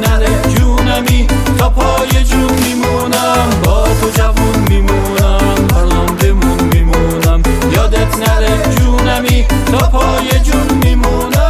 یادت نره جونمی، تا پای جون میمونم، با تو جوون میمونم، برام بمون میمونم، یادت نره جونمی، تا پای جون میمونم.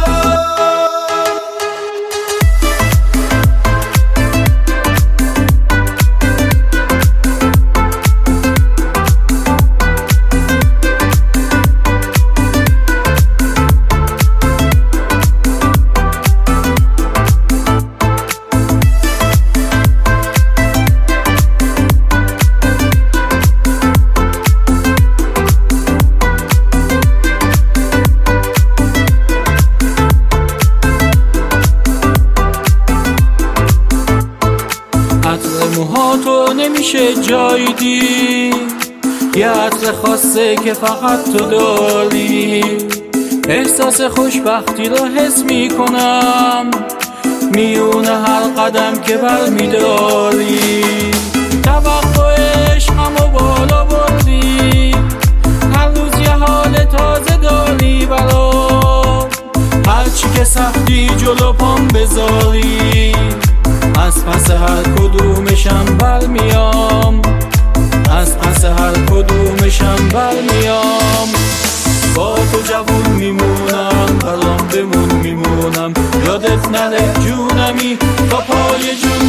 عطر موهاتو نمیشه جای دید، یه عطر خاصه که فقط تو داری، احساس خوشبختی رو حس میکنم میونه هر قدم که بر میداری، توقع عشقمو بالا بردی، هر روز یه حال تازه داری برام، هرچی که سختی جلو پام بذاری، از پس هر کدومشم برمیام، از پس هر کدومشم برمیام، با تو جوون میمونم، برام بمون میمونم، یادت نره جونمی، تا پای جون